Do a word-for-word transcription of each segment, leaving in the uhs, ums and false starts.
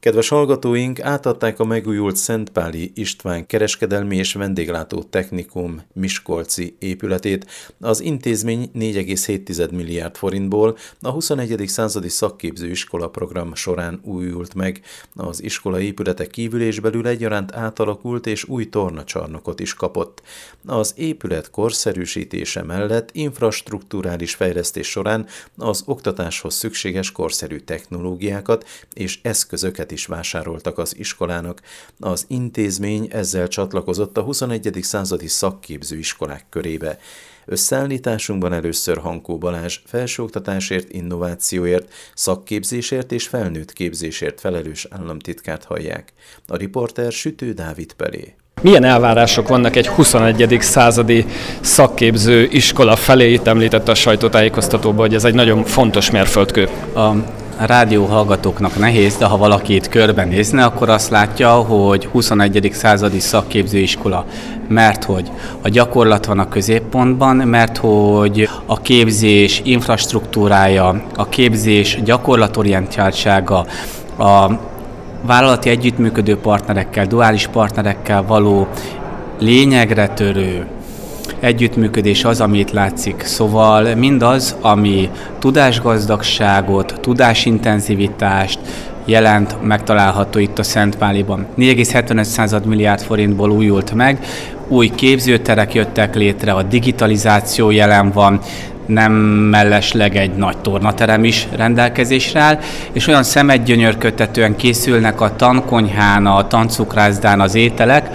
Kedves hallgatóink, átadták a megújult Szentpáli István Kereskedelmi és Vendéglátó Technikum miskolci épületét. Az intézmény négy egész hét milliárd forintból a huszonegyedik századi szakképző iskola program során újult meg. Az iskola épülete kívül és belül egyaránt átalakult és új tornacsarnokot is kapott. Az épület korszerűsítése mellett infrastrukturális fejlesztés során az oktatáshoz szükséges korszerű technológiákat és eszközöket is vásároltak az iskolának. Az intézmény ezzel csatlakozott a huszonegyedik századi szakképző iskolák körébe. Összeállításunkban először Hankó Balázs felsőoktatásért, innovációért, szakképzésért és felnőtt képzésért felelős államtitkárt hallják. A riporter Sütő Dávid Pelé. Milyen elvárások vannak egy huszonegyedik századi szakképző iskola felé? Itt említette a sajtótájékoztatóban, hogy ez egy nagyon fontos mérföldkő. A rádió hallgatóknak nehéz, de ha valaki itt körbenézne, akkor azt látja, hogy huszonegyedik századi szakképzőiskola. Mert hogy a gyakorlat van a középpontban, mert hogy a képzés infrastruktúrája, a képzés gyakorlatorientáltsága, a vállalati együttműködő partnerekkel, duális partnerekkel való lényegre törő együttműködés az, ami itt látszik. Szóval mindaz, ami tudásgazdagságot, tudásintenzivitást jelent, megtalálható itt a Szentpáliban. négy egész hetvenöt milliárd forintból újult meg, új képzőterek jöttek létre, a digitalizáció jelen van, nem mellesleg egy nagy tornaterem is rendelkezésre áll, és olyan szemedgyönyörködtetően készülnek a tankonyhán, a tancukrázdán az ételek,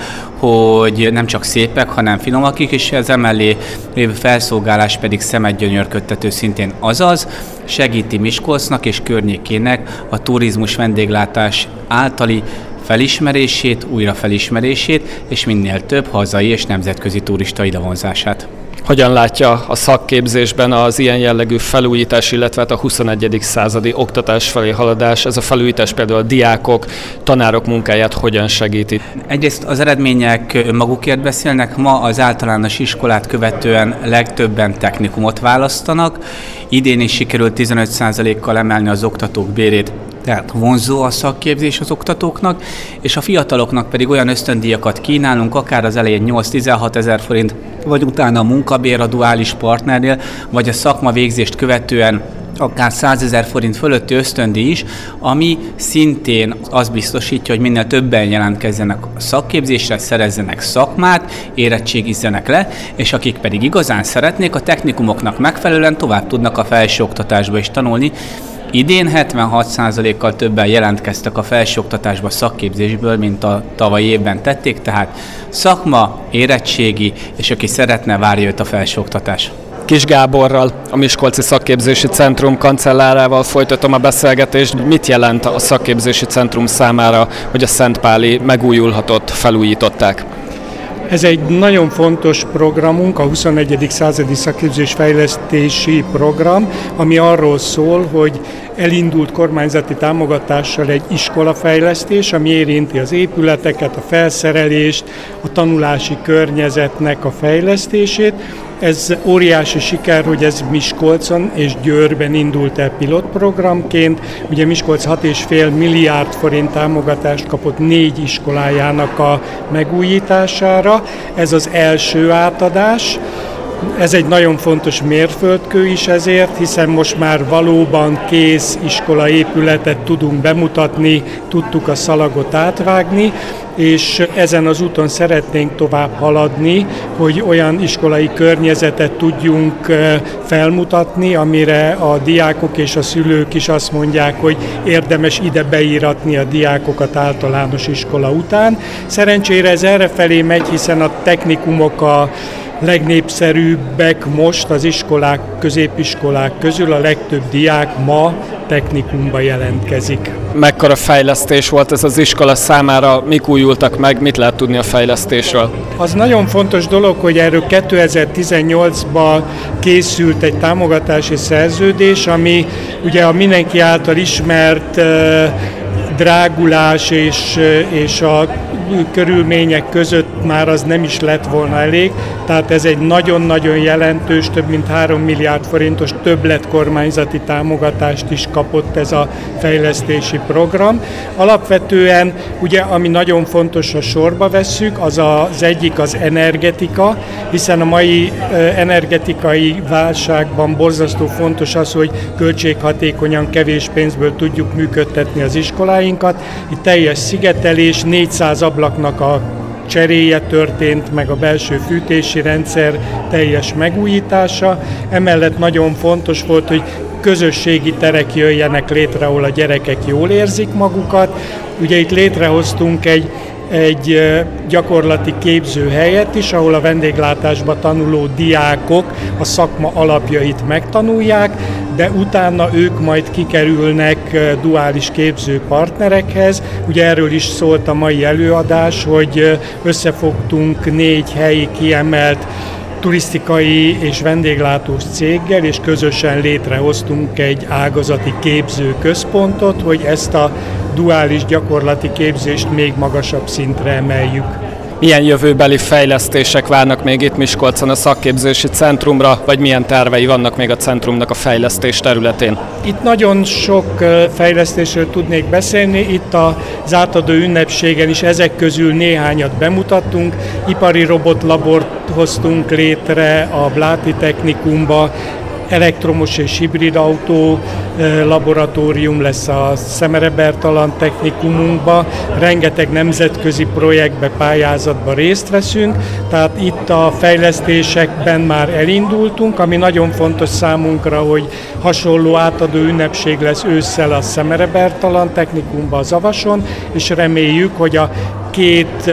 hogy nem csak szépek, hanem finomak is, és ez emellé lévő felszolgálás pedig szemedgyönyörködtető szintén, azaz segíti Miskolcnak és környékének a turizmus vendéglátás általi felismerését, újra felismerését, és minél több hazai és nemzetközi turista idevonzását. Hogyan látja a szakképzésben az ilyen jellegű felújítás, illetve a huszonegyedik századi oktatás felé haladás? Ez a felújítás például a diákok, tanárok munkáját hogyan segíti? Egyrészt az eredmények magukért beszélnek. Ma az általános iskolát követően legtöbben technikumot választanak. Idén is sikerült tizenöt százalékkal emelni az oktatók bérét, tehát vonzó a szakképzés az oktatóknak, és a fiataloknak pedig olyan ösztöndíjakat kínálunk, akár az elején nyolc-tizenhat ezer forint, vagy utána a munkabér a duális partnernél, vagy a szakmavégzést követően akár százezer forint fölötti ösztöndíj is, ami szintén azt biztosítja, hogy minél többen jelentkezzenek a szakképzésre, szerezzenek szakmát, érettségizzenek le, és akik pedig igazán szeretnék, a technikumoknak megfelelően tovább tudnak a felsőoktatásba is tanulni. Idén hetvenhat százalékkal többen jelentkeztek a felsőoktatásba szakképzésből, mint a tavalyi évben tették, tehát szakma, érettségi, és aki szeretne, várja őt a felsőoktatás. Kis Gáborral, a Miskolci Szakképzési Centrum kancellárával folytatom a beszélgetést. Mit jelent a Szakképzési Centrum számára, hogy a szentpáli megújulhatott, felújították? Ez egy nagyon fontos programunk, a huszonegyedik századi szakképzés fejlesztési program, ami arról szól, hogy elindult kormányzati támogatással egy iskolafejlesztés, ami érinti az épületeket, a felszerelést, a tanulási környezetnek a fejlesztését. Ez óriási siker, hogy ez Miskolcon és Győrben indult el pilotprogramként. Ugye Miskolc hat egész öt milliárd forint támogatást kapott négy iskolájának a megújítására. Ez az első átadás. Ez egy nagyon fontos mérföldkő is ezért, hiszen most már valóban kész iskolaépületet tudunk bemutatni, tudtuk a szalagot átvágni, és ezen az úton szeretnénk tovább haladni, hogy olyan iskolai környezetet tudjunk felmutatni, amire a diákok és a szülők is azt mondják, hogy érdemes ide beíratni a diákokat általános iskola után. Szerencsére ez errefelé megy, hiszen a technikumok a legnépszerűbbek most az iskolák, középiskolák közül, a legtöbb diák ma technikumba jelentkezik. Mekkora fejlesztés volt ez az iskola számára, mik újultak meg, mit lehet tudni a fejlesztésről? Az nagyon fontos dolog, hogy erről kétezer-tizennyolcban készült egy támogatási szerződés, ami ugye a mindenki által ismert drágulás és, és a körülmények között itt már az nem is lett volna elég, tehát ez egy nagyon-nagyon jelentős, több mint három milliárd forintos többlet kormányzati támogatást is kapott ez a fejlesztési program. Alapvetően ugye, ami nagyon fontos, ha sorba vesszük, az az egyik az energetika, hiszen a mai energetikai válságban borzasztó fontos az, hogy költséghatékonyan, kevés pénzből tudjuk működtetni az iskoláinkat. Itt teljes szigetelés, négyszáz ablaknak a cseréje történt, meg a belső fűtési rendszer teljes megújítása. Emellett nagyon fontos volt, hogy közösségi terek jöjjenek létre, ahol a gyerekek jól érzik magukat. Ugye itt létrehoztunk egy egy gyakorlati képzőhelyet is, ahol a vendéglátásba tanuló diákok a szakma alapjait megtanulják, de utána ők majd kikerülnek duális képzőpartnerekhez. Ugye erről is szólt a mai előadás, hogy összefogtunk négy helyi kiemelt turisztikai és vendéglátós céggel, és közösen létrehoztunk egy ágazati képzőközpontot, hogy ezt a duális gyakorlati képzést még magasabb szintre emeljük. Milyen jövőbeli fejlesztések várnak még itt Miskolcon a szakképzési centrumra, vagy milyen tervei vannak még a centrumnak a fejlesztés területén? Itt nagyon sok fejlesztésről tudnék beszélni, itt az átadó ünnepségen is ezek közül néhányat bemutattunk. Ipari robotlabort hoztunk létre a Bláti Technikumba, elektromos és hibrid autó laboratórium lesz a Szemere Bertalan Technikumunkban, rengeteg nemzetközi projektbe, pályázatba részt veszünk, tehát itt a fejlesztésekben már elindultunk, ami nagyon fontos számunkra, hogy hasonló átadó ünnepség lesz ősszel a Szemere Bertalan Technikumban, a Zavason, és reméljük, hogy a két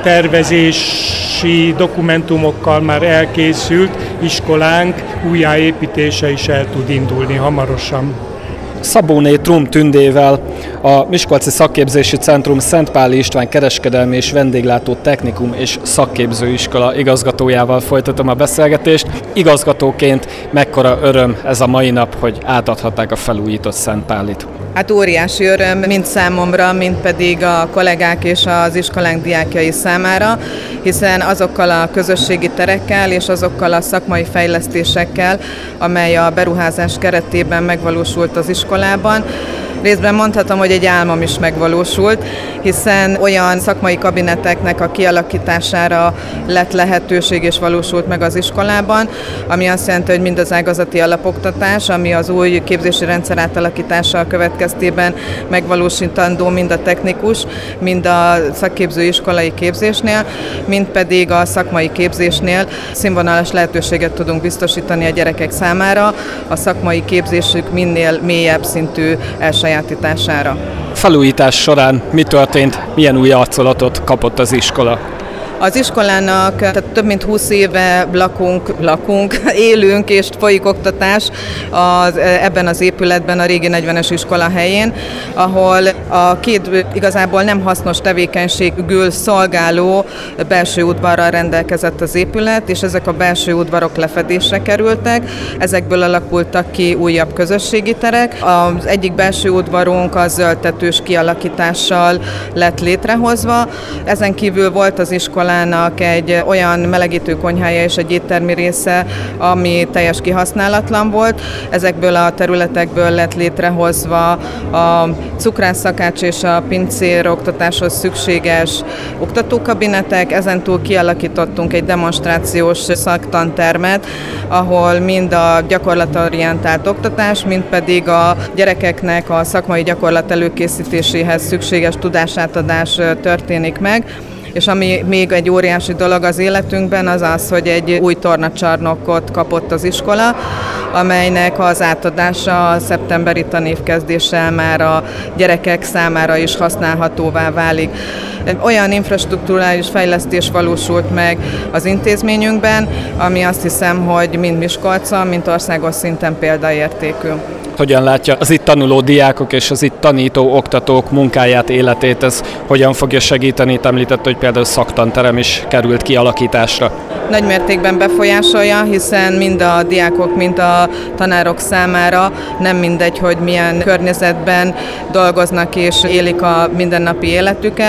tervezési dokumentumokkal már elkészült iskolánk újjáépítése is el tud indulni hamarosan. Szabóné Trum Tündével, a Miskolci Szakképzési Centrum Szentpáli István Kereskedelmi és Vendéglátó Technikum és Szakképzőiskola igazgatójával folytatom a beszélgetést. Igazgatóként mekkora öröm ez a mai nap, hogy átadhatták a felújított Szentpálit? Hát óriási öröm, mind számomra, mind pedig a kollégák és az iskolánk diákjai számára, hiszen azokkal a közösségi terekkel és azokkal a szakmai fejlesztésekkel, amely a beruházás keretében megvalósult az iskolában, részben mondhatom, hogy egy álmom is megvalósult, hiszen olyan szakmai kabineteknek a kialakítására lett lehetőség és valósult meg az iskolában, ami azt jelenti, hogy mind az ágazati alapoktatás, ami az új képzési rendszer átalakítása következtében megvalósítandó mind a technikus, mind a szakképzőiskolai képzésnél, mind pedig a szakmai képzésnél színvonalas lehetőséget tudunk biztosítani a gyerekek számára, a szakmai képzésük minél mélyebb szintű elsajátítására. Felújítás során mi történt, milyen új arculatot kapott az iskola? Az iskolának tehát több mint húsz éve lakunk, lakunk, élünk és folyik oktatás az, ebben az épületben, a régi negyvenes iskola helyén, ahol a két igazából nem hasznos tevékenységül szolgáló belső udvarral rendelkezett az épület, és ezek a belső udvarok lefedésre kerültek, ezekből alakultak ki újabb közösségi terek. Az egyik belső udvarunk a zöldtetős kialakítással lett létrehozva, ezen kívül volt az iskola egy olyan melegítő konyhája és egy éttermi része, ami teljes kihasználatlan volt. Ezekből a területekből lett létrehozva a cukrászakács és a pincér oktatáshoz szükséges oktatókabinetek, ezentúl kialakítottunk egy demonstrációs szaktantermet, ahol mind a gyakorlatorientált oktatás, mind pedig a gyerekeknek a szakmai gyakorlat előkészítéséhez szükséges tudásátadás történik meg. És ami még egy óriási dolog az életünkben, az az, hogy egy új tornacsarnokot kapott az iskola, amelynek az átadása a szeptemberi tanévkezdéssel már a gyerekek számára is használhatóvá válik. Olyan infrastrukturális fejlesztés valósult meg az intézményünkben, ami azt hiszem, hogy mind Miskolcon, mind országos szinten példaértékű. Hogyan látja az itt tanuló diákok és az itt tanító oktatók munkáját, életét, ez hogyan fogja segíteni? Itt említett, hogy például szaktanterem is került kialakításra. Nagy mértékben befolyásolja, hiszen mind a diákok, mind a tanárok számára nem mindegy, hogy milyen környezetben dolgoznak és élik a mindennapi életüket.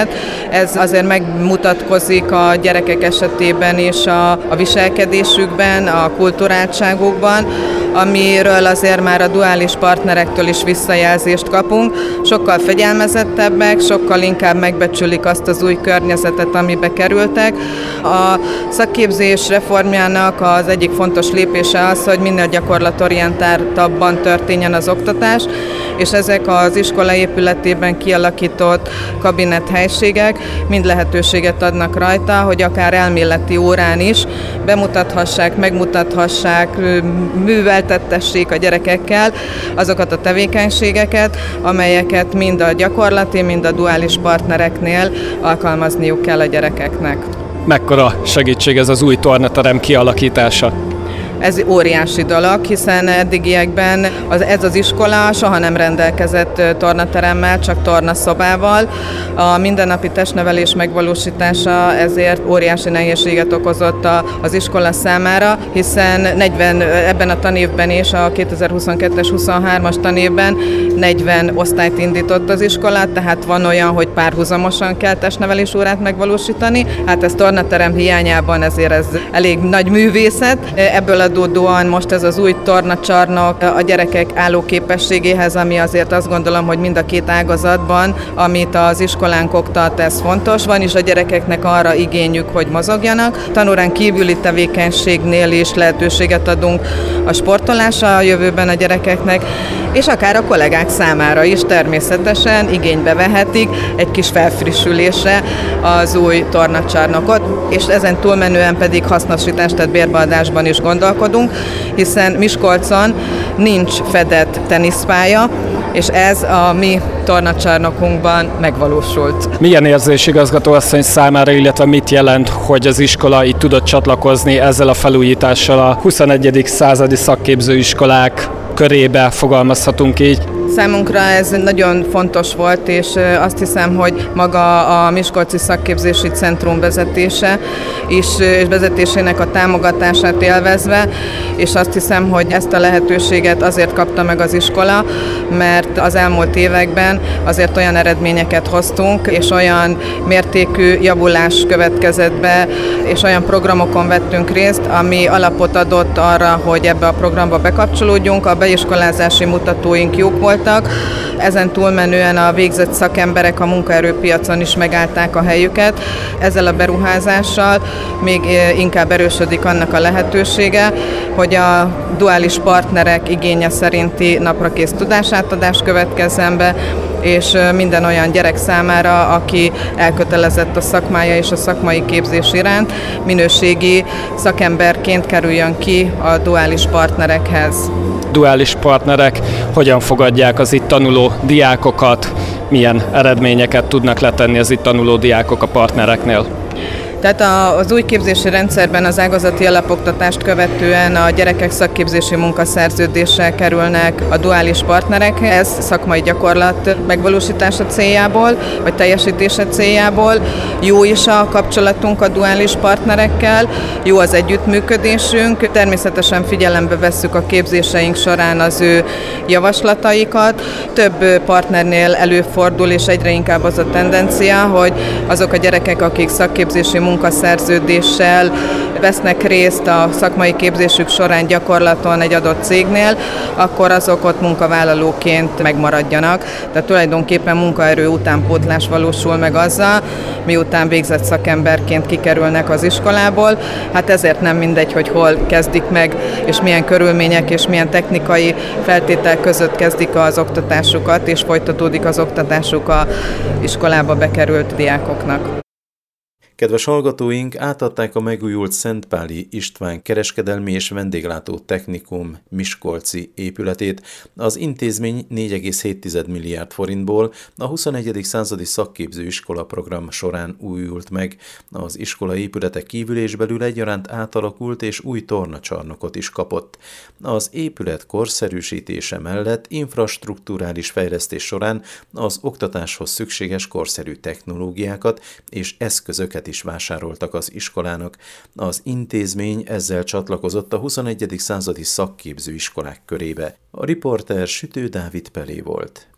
Ez azért megmutatkozik a gyerekek esetében és a, a viselkedésükben, a kulturáltságukban, amiről azért már a duális partnerektől is visszajelzést kapunk. Sokkal fegyelmezettebbek, sokkal inkább megbecsülik azt az új környezetet, amibe kerültek. A szakképzés reformjának az egyik fontos lépése az, hogy minél gyakorlatorientáltabban történjen az oktatás, és ezek az iskola épületében kialakított kabinethelységek mind lehetőséget adnak rajta, hogy akár elméleti órán is bemutathassák, megmutathassák, műveltettessék a gyerekekkel azokat a tevékenységeket, amelyeket mind a gyakorlati, mind a duális partnereknél alkalmazniuk kell a gyerekeknek. Mekkora segítség ez az új tornaterem kialakítása? Ez óriási dolog, hiszen eddigiekben az, ez az iskola soha nem rendelkezett tornateremmel, csak tornaszobával. A mindennapi testnevelés megvalósítása ezért óriási nehézséget okozott az iskola számára, hiszen negyven, ebben a tanévben és a kétezer-huszonkettes huszonhármas tanévben negyven osztályt indított az iskola, tehát van olyan, hogy párhuzamosan kell testnevelés órát megvalósítani. Hát ez tornaterem hiányában ezért ez elég nagy művészet. Ebből adódóan most ez az új tornacsarnok a gyerekek állóképességéhez, ami azért azt gondolom, hogy mind a két ágazatban, amit az iskolánk oktat, ez fontos. Van is a gyerekeknek arra igényük, hogy mozogjanak. Tanórán kívüli tevékenységnél is lehetőséget adunk a sportolásra a jövőben a gyerekeknek, és akár a kollégák számára is természetesen igénybe vehetik egy kis felfrissülésre az új tornacsarnokot, és ezen túlmenően pedig hasznosítás, tehát bérbeadásban is gondolkodunk, hiszen Miskolcon nincs fedett teniszpálya, és ez a mi tornacsarnokunkban megvalósult. Milyen érzés igazgatóasszony számára, illetve mit jelent, hogy az iskola így tudott csatlakozni ezzel a felújítással a huszonegyedik századi szakképzőiskolák körébe, fogalmazhatunk így? Számunkra ez nagyon fontos volt, és azt hiszem, hogy maga a Miskolci Szakképzési Centrum vezetése is, és vezetésének a támogatását élvezve, és azt hiszem, hogy ezt a lehetőséget azért kapta meg az iskola, mert az elmúlt években azért olyan eredményeket hoztunk, és olyan mértékű javulás következett be, és olyan programokon vettünk részt, ami alapot adott arra, hogy ebbe a programba bekapcsolódjunk. A beiskolázási mutatóink jók voltak, ezen túlmenően a végzett szakemberek a munkaerőpiacon is megállták a helyüket. Ezzel a beruházással még inkább erősödik annak a lehetősége, hogy a duális partnerek igénye szerinti naprakész tudásátadás következzen be, és minden olyan gyerek számára, aki elkötelezett a szakmája és a szakmai képzés iránt, minőségi szakemberként kerüljön ki a duális partnerekhez. Duális partnerek hogyan fogadják az itt tanuló diákokat, milyen eredményeket tudnak letenni az itt tanuló diákok a partnereknél? Tehát az új képzési rendszerben az ágazati alapoktatást követően a gyerekek szakképzési munkaszerződéssel kerülnek a duális partnerekhez, szakmai gyakorlat megvalósítása céljából, vagy teljesítése céljából. Jó is a kapcsolatunk a duális partnerekkel, jó az együttműködésünk, természetesen figyelembe vesszük a képzéseink során az ő javaslataikat. Több partnernél előfordul, és egyre inkább az a tendencia, hogy azok a gyerekek, akik szakképzési munkaszerződéssel vesznek részt a szakmai képzésük során gyakorlaton egy adott cégnél, akkor azok ott munkavállalóként megmaradjanak. Tehát tulajdonképpen munkaerő utánpótlás valósul meg azzal, miután végzett szakemberként kikerülnek az iskolából. Hát ezért nem mindegy, hogy hol kezdik meg, és milyen körülmények és milyen technikai feltétel között kezdik az oktatásukat, és folytatódik az oktatásuk az iskolába bekerült diákoknak. Kedves hallgatóink, átadták a megújult Szentpáli István Kereskedelmi és Vendéglátó Technikum miskolci épületét. Az intézmény négy egész hét milliárd forintból a huszonegyedik századi szakképzőiskola program során újult meg. Az iskola épülete kívül és belül egyaránt átalakult és új tornacsarnokot is kapott. Az épület korszerűsítése mellett infrastrukturális fejlesztés során az oktatáshoz szükséges korszerű technológiákat és eszközöket is vásároltak az iskolának. Az intézmény ezzel csatlakozott a huszonegyedik századi szakképzőiskolák körébe. A riporter Sütő Dávid Pelé volt.